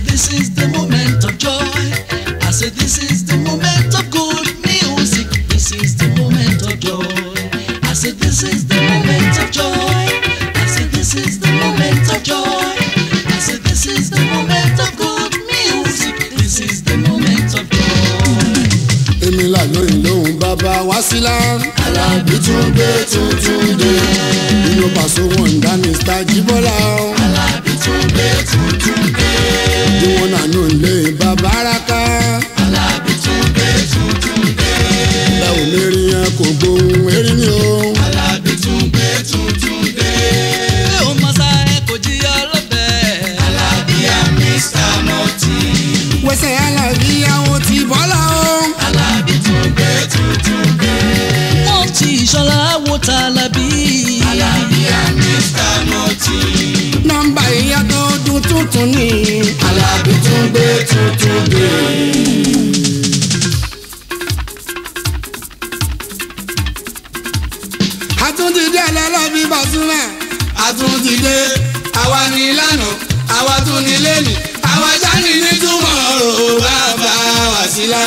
this is the moment of joy. I said this is the moment of good music. This is the moment of joy. I said this is the moment of joy. I said this is the moment of joy. I said this is the moment of good music. This is the moment of joy. Èmi là lóyìn lóhùn bàbá Wásílà. Alábí tún gbé tuntun dé. Inú Paso wọn dá Mr. Jíbọ́lá. Alábí tún gbé tuntun dé. Bí wọ́n nànú lé bàbá Araka. Alábí tún gbé tuntun dé. Bẹ́ẹ̀ ò lérí yẹn kò gbóhùn erin ni o. Alábí tún gbé tuntun dé. Bí o mọ̀ sá ẹ kò jí ọlọ́bẹ̀. Alábí à Mr. Mọ́tì. Wẹ́sẹ̀ Alábí àwọn ti bọ́lá o. Alábí tún gbé tuntun dé. Mọ́tì Ìṣọ̀lá wo t'Alábí. Alábí à Mr. Mọ́tì. Nọ́mbà ìyàtọ̀ ọdún tuntun ni. Alábí tún gbé tuntun dé. Àtúntìdé Alábí Pasuma. Àtúntìdé àwa ní lánàá àwa tún ní lẹ́nu àwa jáde ní túmọ̀ bàbá Wàsílà.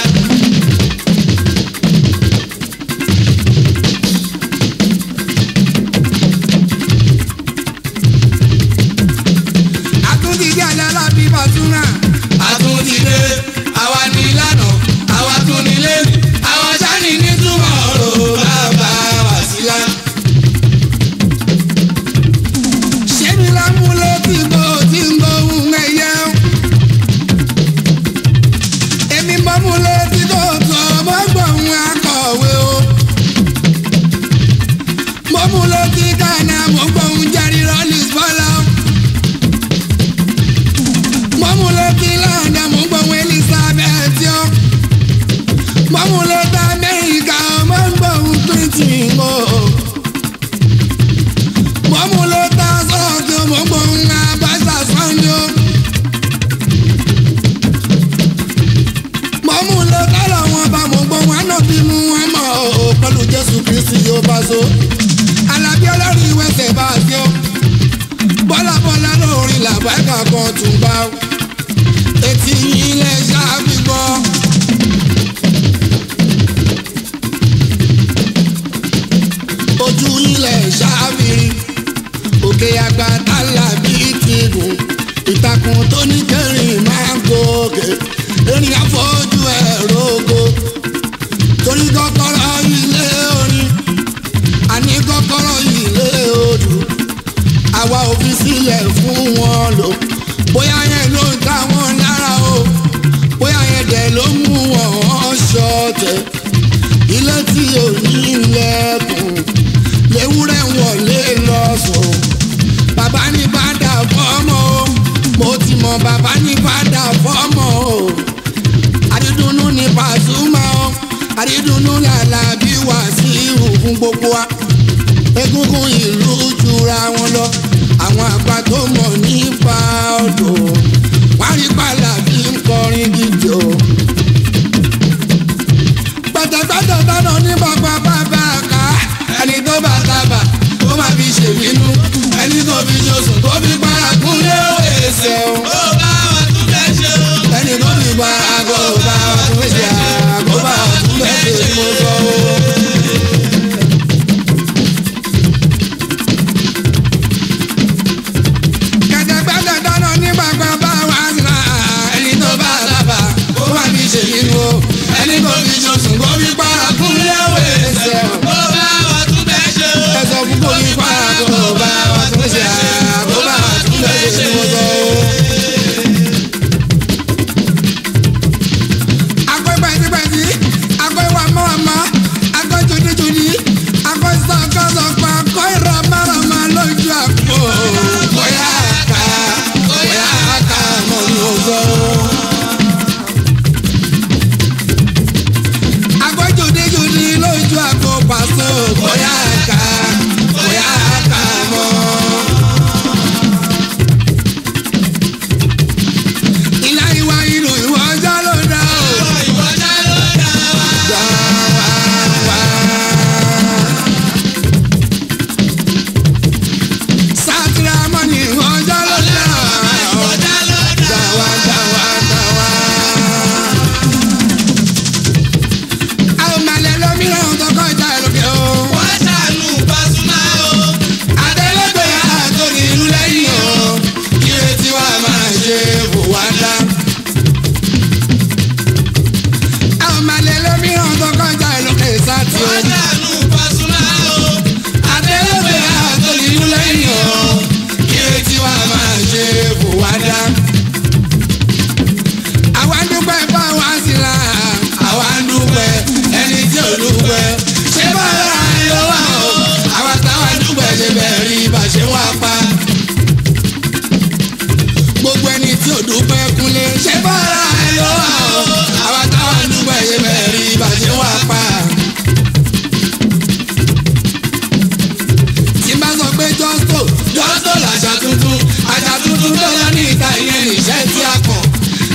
Àtúntìdé Alábí Pasuma. Àtúntìdé àwa ní lánàá àwa tún ní lẹ́nu àwa jáde ní túmọ̀ bàbá Wàsílà. Ṣé mi lámúlé tí mo ti ń gbóhùn ẹyẹ? Èmi mọ́múlé tí kò tó mọ́ gbóhùn akọ̀wé o. Mọ́múlé tí Ghana mo gbóhùn Jerry Rawlings Bọ́lá. Mọ́múlé tí London mo gbóhùn Elizabeth yọ. Mọ́múlé tí Amẹ́ríkà mo gbóhùn Clinton o. Mọ́múlé tí sọ́ọ̀kì mo gbóhùn Abacha Sanjo. Mọ́múlé tí lọ́wọ́ bá mo gbóhùn Ànábì Muhammad o. Pẹ̀lú Jésù Kristi yóò bá so. Alábí olórí ìwẹ̀sẹ̀ bá a ṣe o. Bọ́lábọ́lá lórí làbáìkà kan tún bá o. Etí ilẹ̀ ṣáàbì gbọ́. Ojú ilẹ̀ ṣáàbì rí. Òkè àgbà Alábí ti gùn. Ìtàkùn tó ní kẹrin máa ń gòkè. Erin àfojú ẹ̀rọ ogo. Torí kọ́kọ́rọ́ ilé orin. Àní kọ́kọ́rọ́ ilé odò. Àwa ò fi sílẹ̀ fún wọn lò. Bóyá yẹn ló ń ta wọn lára o. Bóyá yẹn dẹ̀ ló mú wọn ṣọ̀tẹ̀. Ilé tí ò ní ilẹ̀kùn. Léwúrẹ́ wọlé lọ́sọ̀ọ́. Bàbá ní padà fọ́mọ o. Mo ti mọ bàbá ní padà fọ́mọ o. Àdídùnnú ní Pasuma o. Àdídùnnú l'Alábí Wàsíù fún gbogbo wa. Egungun ìlú jura wọn lọ. Àwọn àgbà tó mọ̀ nípa odò. Wọ́n rí p'Alábí ń kọrin gidi o. Pẹ̀tẹ̀pẹ̀tẹ̀ tọ́nà ní bàbá bàbá ká. Ẹni tó bá tábà ó máa fi ṣèbínú. Ẹni tó fi ṣoṣù tó fi para kúnlé ó èsè o. Ó bá wa tún fẹ́ ṣe o. Ẹni tó fi pa àgọ́ ó bá wa tún fẹ́ ṣe àgọ́ bá wa tún fẹ́ ṣe mo sọ o. Pẹ̀tẹ̀pẹ̀tẹ̀ tọ́nà ní bàbá bàbá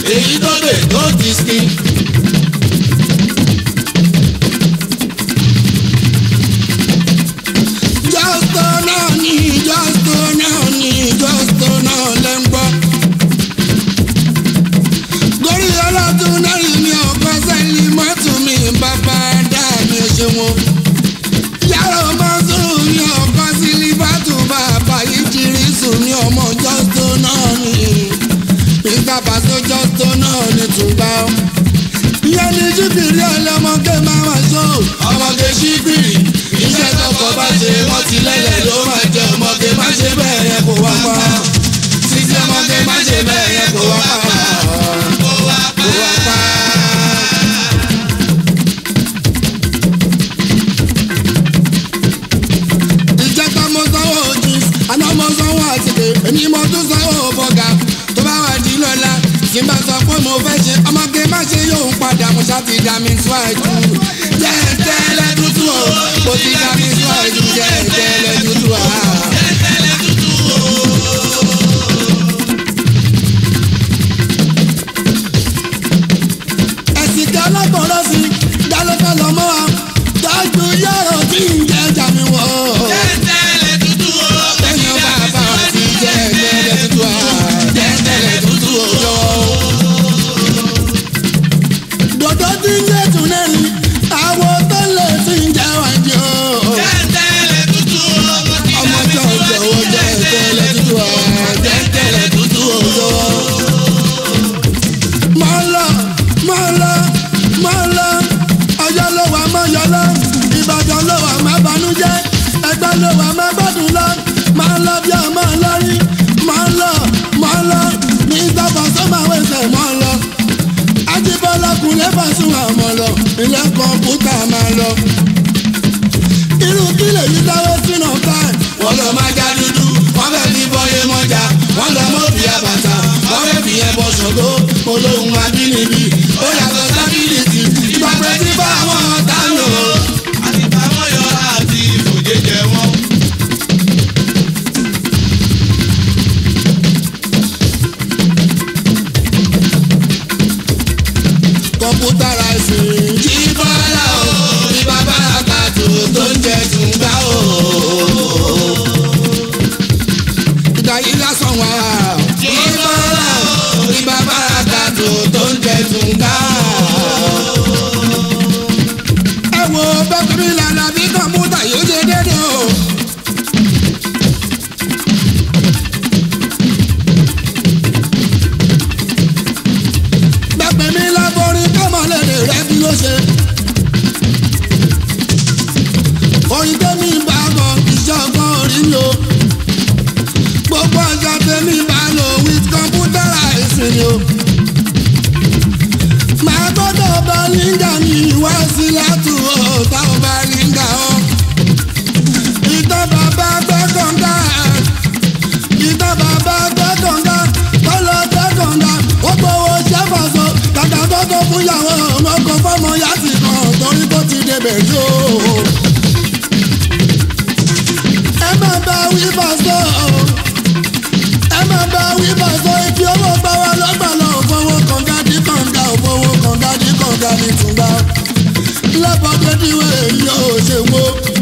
èyí tó dé tó ti skin. Justo náà ni Justo náà ni Justo náà lẹ́ ń gbọ́. Gorí ọlọ́dún náà ni ọkọ sẹ́yìn mọ́tò mi bàbá dá mi ṣe wọn. Yàrá ọmọ sùn ní ọkọ sílífàtù bàbá yìí jírí sùn ní ọmọ Justo náà ni. Nígbà pàṣẹ Justo náà ni tùgbà. Ìyẹn ní jíbìrì ọlọ́mọge máa wà sọ. Ọmọge ṣíbìrì iṣẹ́ tọkọ bá ṣe wọ́n ti lẹ́lẹ̀ ló máa jẹ ọmọge má ṣe bẹ́ẹ̀ yẹn kò wá pa. Sísí ọmọge má ṣe bẹ́ẹ̀ yẹn kò wá pa. Kò wá pa. Ìjẹta mo sanwó jeans, àná mo sanwó àtìkè, èmi mo tún sanwó bọ́gà. Tó bá wà di lọ́la, tí n bá sọ pé mo fẹ́ ṣe ọmọge má ṣe yóò padà mo ṣáà ti dá mi síwájú. Jẹ́ńtẹ́lẹ́ tútù o, mo ti dá mi síwájú. Jẹ́ńtẹ́lẹ́ tútù o. Jẹ́ńtẹ́lẹ́ tútù o. Ẹ̀sìn tí ọlọ́gbọ̀nrán sí dálọ́fẹ́ lọ́mọ́ wa tọ́jú yọ̀rọ̀ tí ń jẹ́ ẹja mi wọ̀. Jẹ́ńtẹ́lẹ́ tútù o. Tẹ́yìn bàbá àti jẹ́ńtẹ́lẹ́ tútù o. Jẹ́ńtẹ́lẹ́ tútù o. Dòdò tí ń jẹ́ tùnẹ́lì àwọn tó lè fi ń jẹ́ wájú. Jẹ́ńtẹ́lẹ́ tútù o. Ọmọ tí ò jọ̀wọ́ jẹ́ńtẹ́lẹ́ tútù o. Jẹ́ńtẹ́lẹ́ tútù o. Mọ̀ lọ ọjọ́ ló wà mọ́ yọ lọ Ìbàdàn ló wà má banújẹ́ Ẹ̀gbá ló wà má gbádùn lọ máa lọ bí ọmọ lórí máa lọ ní ìtọ́fọ̀ sọ́mà wẹ̀sẹ̀ máa lọ Ajíbọ́lá kúnlẹ̀ fàṣùn àmọ́ lọ ilé kọ̀ǹpútà máa lọ. Irú kí lè yí dáwọ́ sínú táì. Wọ́n lọ máa já dúdú wọ́n fẹ́ fi bọ́yé mọ́jà wọ́n lọ mọ́ bí àbàtà wọ́n fẹ́ fi yẹn bọ́ ṣògo olóhùn abínibí ó yàtọ̀ sábìlìtì ìgbàgbé tí bá àwọn ọ̀tá lò. Àti báwọn yọ àti ìfòjèjẹ wọn. Kọ̀mpútà ráìsì jí bọ́lá o ní bàbá àkàtò tó ń jẹ tùǹgbà o. Ìgbà yìí lásán wà jí bọ́lá o ní bàbá àkàtò tó ń jẹ tùǹgbà o. Ẹ wo bẹ́kúrí lànà bí kọ̀mpútà yóò ṣe dédé o. Bẹ́pẹ̀ mi láborí kọ́mọlẹ́lẹ̀ rẹ̀ bí ló ṣe. Oyin tẹ́mi bá bọ̀ ìṣọ̀kan orí lò. Gbogbo ọjà tẹ́mi bá lò with computerized ni o. Màá gbọ́dọ̀ bá língà mi wá sí látùú ọ̀tá ọba língà ọ́. Ìtàn bàbá gbẹ́kọ̀ǹgà. Ìtàn bàbá gbẹ́kọ̀ǹgà. Kọ́lọ́ gbẹ́kọ̀ǹgà. Ó gbowó ṣẹ́fàṣọ. Kàkà kọ́kọ́ fún yàwó ọmọkọ̀ fọ́mọ yàtì kan torí tó ti débẹ̀ yó. Ẹ má bá wí pàṣọ. Ẹ má bá wí pàṣọ. Ibi owó bá wà lọ́gbàlọ́ òfowó kànga dí kànga òfowó kànga dí kànga ní tùǹgbà. Lẹ́bọ̀dé díwẹ̀ èyí ò ṣe wo.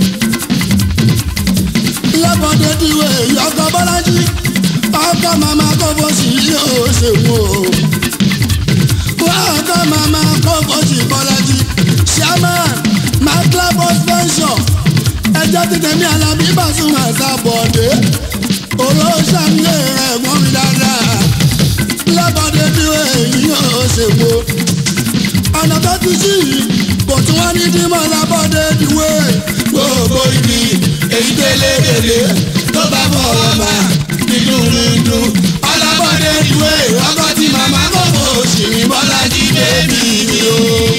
Lẹ́bọ̀dé díwẹ̀ èyí ọkọ̀ Bọ́lájí. Ọkọ̀ màmá kò bó sì yí ò ṣe wo. Ọkọ̀ màmá kò bó sì Bọ́lájí. Chairman Maclabos Pension. Ẹjọ́ ti tẹ̀mí Alábí Pasuma Sábọ̀dé. Oró ṣàmìlẹ̀ rẹ̀ mọ́ mi dáadáa. Lẹ́bọ̀dé díwẹ̀ èyí ò ṣe wo. Ọ̀nà tó ti ṣí yìí kò tún wá ní dímọ̀ Lábọ̀dé díwẹ̀. Gbogbo ibi èyí délédélé tó bá bọ̀ ọ̀ma nínú Ọlábọ̀dé díwẹ̀ ọkọ̀ tí màmá kò fò sí ní Bọ́lájí bébí mi o.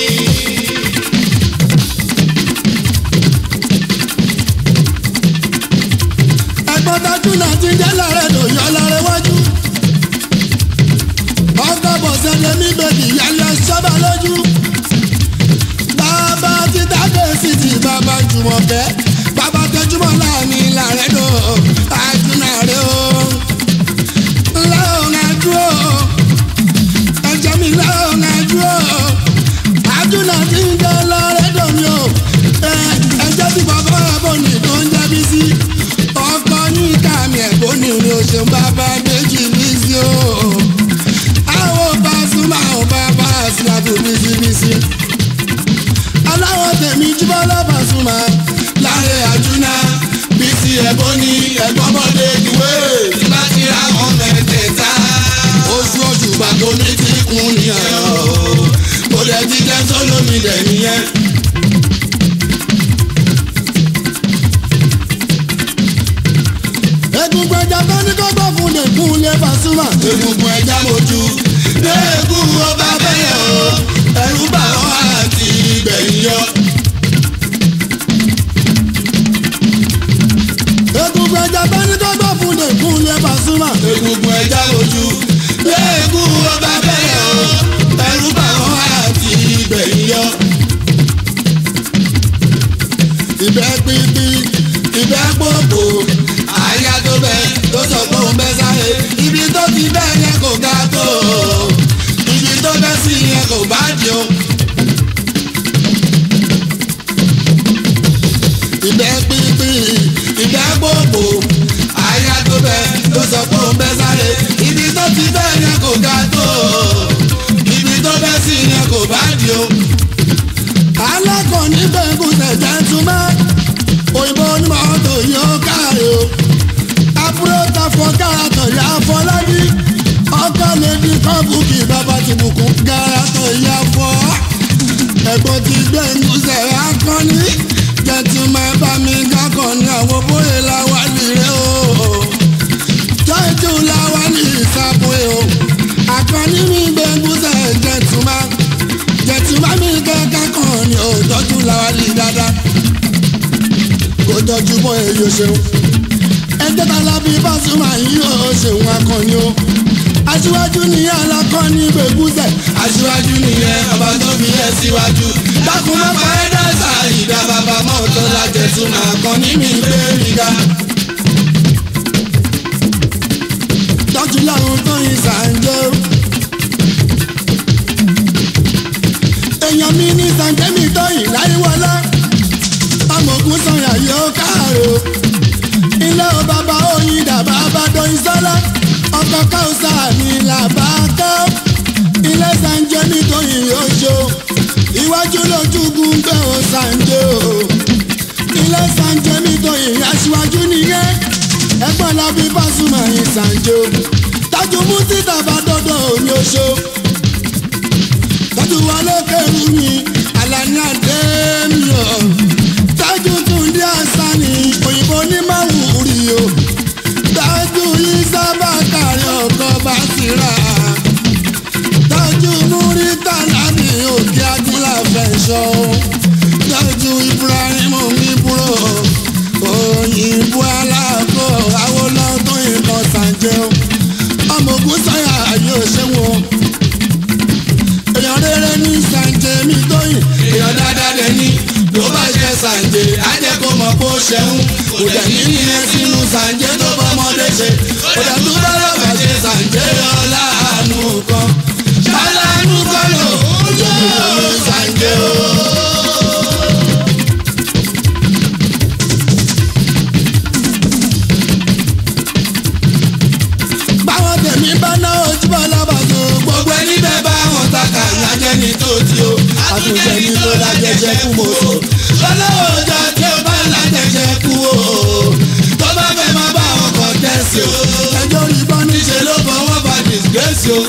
Ẹ̀gbọ́n tajú náà ti jẹ́ lọ́rẹ́ tó yọ lọ́rẹ́ wájú. Ọkọ̀ bọ̀sẹ̀ lèmi bèbí yálẹ̀ sọ́ba lójú. Bàbá ti dáké sí ti bàbá Jùmọ̀kẹ́. Bàbá tẹjúmọ̀ láàmì làrẹ́ dò àjùnà rẹ̀ o. Láwọn àdúró ẹ̀jẹ̀ fún nìyẹn o mo dẹ̀ ti jẹ́ sólómi dẹ̀ nìyẹn. egungun ẹja tó ní kó gbọ́ fún lẹ́kùn lé Pasuma. egungun ẹja mojú lẹ́kùn ọba bẹ́yẹ̀ o ẹ̀rù bà wọ́n àti gbẹ̀yìn yọ. egungun ẹja tó ní kó gbọ́ fún lẹ́kùn lé Pasuma. egungun ẹja mojú lẹ́kùn ọba bẹ́yẹ̀ o ẹ̀rù bà wọ́n àti gbẹ̀yìn yọ. ìbẹ́ pínpín ìbẹ́ gbogbo àyà tó bẹ tó sọ pé òun bẹ sáré ibi tó ti bẹ yẹn kò ga tó ibi tó bẹ sí yẹn kò bá di o. ìbẹ́ pínpín ìbẹ́ gbogbo àyà tó bẹ tó sọ pé òun bẹ sáré ibi tó ti bẹ yẹn kò ga tó ibi tó bẹ sí yẹn kò bá di o. alákọ̀ọ́ni gbẹ̀ngùn tẹ̀jẹ̀ túmọ̀ òyìnbó onímọ̀ọ́tò yóò káre o. àbúrò ta fọ káratọ̀ yà fọlábí ọkọ lèdi kọ́bùkì bàbá ti bùkún káratọ̀ yà fọ. ẹ̀gbọ́n ti gbẹ̀ngùn sẹ̀rẹ̀ akọni jẹ̀tùmọ̀ bá mi kákọ̀ ní àwọn bóyá làwà nìrẹ́ o. jọ́jú làwà ní ìsàbọ̀ o. akọni mi gbẹ̀ngùn sẹ̀rẹ̀ jẹ̀tùmọ̀ mi kẹ́kẹ́ kàn ní òtọ́jú làwà ní dáadáa. kò tọ́jú bọ́ èyí ṣeun ẹjẹ́ ta la bí Pasuma yìí ó ṣeun akọni o. aṣíwájú nìyẹn alákọ̀ọ́ni gbẹ̀gúsẹ̀. aṣíwájú nìyẹn ọba tó fi ẹ síwájú. dákun má pa ẹ́ dáṣà ìdá bàbá mọ́tò lájẹ̀tún akọni mi gbé mi ga. tọ́jú láwọn tó yin Sànjó. èèyàn mi ní Sànjó mi tó yìn láyéwọlá. amògùn sọ̀yà yóò káàró. ilé o bàbá oyin dàbà bá dọ̀yìn sọ́lá. ọkọ̀ káùsà ní làbákọ́. ilé Sànjó mi tó yìn yóò ṣó. iwájú lójúgun gbé o Sànjó. ilé Sànjó mi tó yìn aṣíwájú nìyẹn. ẹ̀gbọ́n la bí Pasuma yìn Sànjó. tájú mú títà bá dọ́dọ̀ òní oṣó. tọ́jú wa lókèrú mi Àlàní àdéhùn yọ. tájú tún dé àṣà ní òyìnbó ní máwùrì o. tájú yìí sábà kárí ọkọ̀ bá ti rà. tájú múrítà lábì òkè ajílà fẹ̀ṣọ́. tájú Ibrahim níbúrò òyìnbó aláàkó Awólọ́wọ̀ tó yìnbọn Sànjó. ọmọ ògùn sọ́yà yóò ṣe wọn. èèyàn rere ní Sànjó mi tó yìn. èèyàn dáadáa dẹ̀ ní ló bá ṣe Sànjó ajẹ́ kó mọ̀ kó ṣẹ́hún. kò dẹ̀ ní ìyẹn sínú Sànjó tó bọ́mọdé ṣe. kò dẹ̀ tún bá lọ́ba ṣe Sànjó ọ̀làánú kan. ṣáláánú kan lò ó lò Sànjó. báwọn tèmi bá ná ojúbọ lábàtò. gbogbo ẹni bẹ́ẹ̀ bá wọn takà lájẹ́ ní tó ti o. àtúnjẹ ní tó lájẹjẹ kú mo sọ. lọ́lọ́wọ́ ọjọ́ tí ó bá lájẹjẹ kú o. tó bá fẹ́ máa bá wọn kàn tẹ̀sí o. ẹjọ́ ìbọn níṣẹ́ ló fọwọ́ bá disgrace o.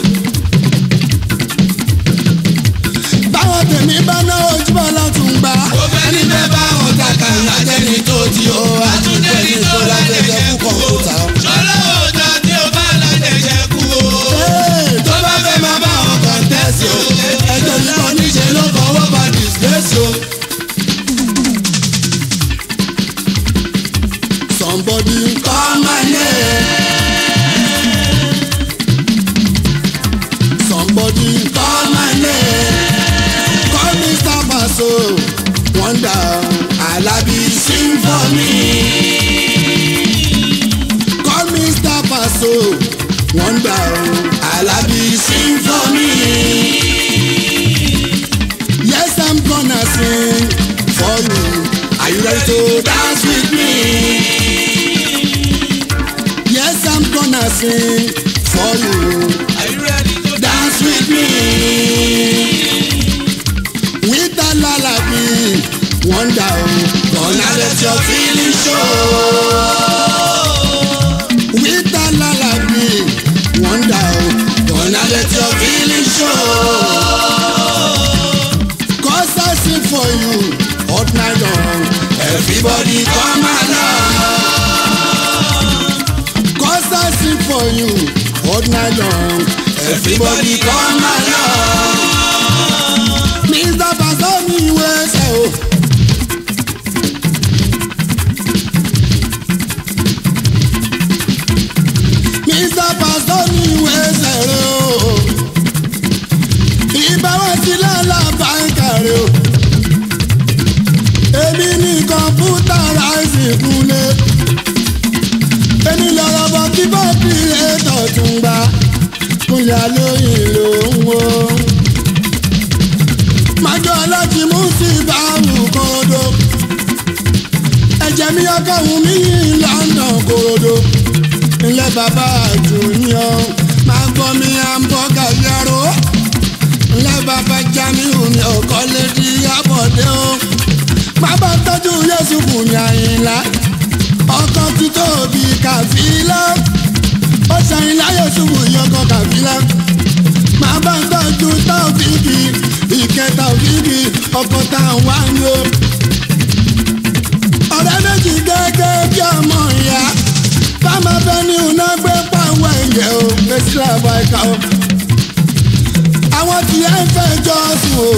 báwọn tèmi bá ná ojúbọ látùngbà. gbogbo ẹni bẹ́ẹ̀ bá wọn takà lájẹ́ ní tó ti o. àtúnjẹ ní tó lájẹjẹ kú kọ̀ǹpútà. lọ́lọ́wọ́ ọjọ́ tí ó bá lájẹjẹ kú o. tó bá fẹ́ máa bá wọn kàn tẹ̀sí o. ẹjọ́ ìbọn níṣẹ́ ló fọwọ́ bá disgrace o. Somebody call my name. Somebody call my name. Call Mr. Paso. Wonder Alabi sing for me. Call Mr. Paso. Wonder Alabi sing for me. Yes, I'm gonna sing for you. Are you ready to dance with me? Yes, I'm gonna sing for you. Are you ready to dance with me? everybody come along. Cause I sing for you all night long. Everybody come along. Mr. Pastor mi wẹ́sẹ̀ o. Mr. Pastor mi wẹ́sẹ̀ rẹ o. Ìbáwọ̀ sílẹ̀ làbáńkà rẹ o. Èmi ní kọ̀ǹpútà ráìsì kúnlẹ̀. Èmi lọ̀rọ̀ bọ̀ kí bọ́ọ̀bì ètò tún gbà. Kúnlẹ̀ lóyìn ló ń wo. Májọ́ láti mú sí ìbáwù kòròdó. Ẹ̀jẹ̀ mi ọkọ̀ wù mí London kòròdó. Ilé bàbá àjùyàn máa gbọ́ mi àǹbọ̀gà yàrá. Ilé bàbá Jamiu mi ò kọ́lé di Abọ́dé o. Bàbá tọ́jú Yẹ́sùfù ní Àyìnlá. Ọkọ̀ tí tóbi Kàfílà. Ó ṣàyìnlá Yẹ́sùfù yọkọ̀ Kàfílà. Bàbá tọ́jú Taofiki. Ìkẹta òfìdí ọkọ̀ tá à ń wá ní o. Ọ̀rẹ́ méjì gẹ́gẹ́ bí ọmọ ìyá. Báma fẹ́ ní iná gbé pàwọ́ ẹ̀yẹ o. Fèsì làbọ̀ ẹ̀ka o. Àwọn tí ẹ ń fẹ́ jọ sùn o.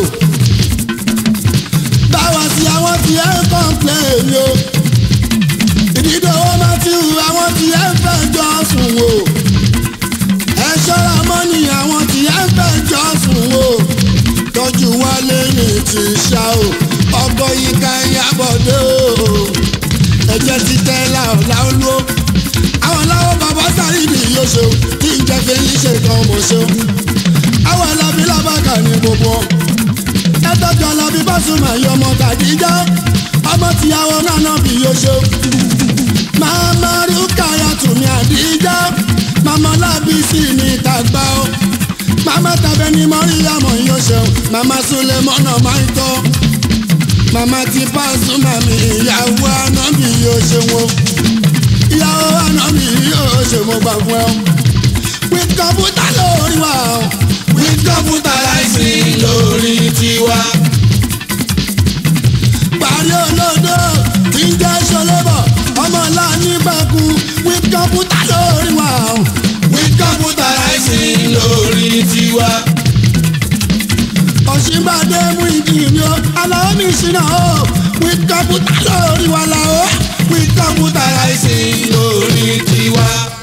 Báwa sí àwọn tí ẹ ń kọ́ńpléènì o. Ìdídòwò Mátíù àwọn tí ẹ ń fẹ́ jọ sùn o. Ẹ ṣọ́ra mọ́nì àwọn tí ẹ ń fẹ́ jọ sùn o. Tọ́jú Wálé ní ti ṣá o. Ọkọ̀ Yínká Ìyábọ̀dé o. Ẹ̀jẹ̀ ti tẹ́ láòláòló. Àwọn aláwọ̀ bàbá Sáyidì yóò ṣe o. Tí ìjẹ́fẹ́ yìí ṣe kan mọ̀ ṣe o. Àwọn Alábí Lábàkà ní gbogbo wọn. Ẹ tọ́jú Alábí Pasuma yọ ọmọ Kàdíjà. Ọmọ tìyàwó náà bí yóò ṣe o. Màmá Rúkàyà Tùmí Àdíjà. Màmá Lábísí ní tàgbà o. Màmá tàbẹ́ ní Mọ́ríyàmọ̀ yóò ṣe o. Màmá Sulemọ́nà máa ń tọ́. Màmá ti Pasuma mi ìyàwó Ànábì yóò ṣe wọn. Ìyàwó Ànábì yóò ṣe mo gbà fún ẹ. With kọ̀mpútà lórí wa o. With kọ̀mpútà láìsí lórí tiwa. Parí olódò tí ń jẹ́ ṣọlẹ́bọ̀ ọmọ ńlá nígbàkú. With kọ̀mpútà lórí wa o. With kọ̀mpútà láìsí lórí tiwa. Ọ̀ṣìnbàdé mú ìdí mi o. Àlàó mi ṣìnà o. With kọ̀mpútà lórí wa la o. With kọ̀mpútà láìsí lórí tiwa.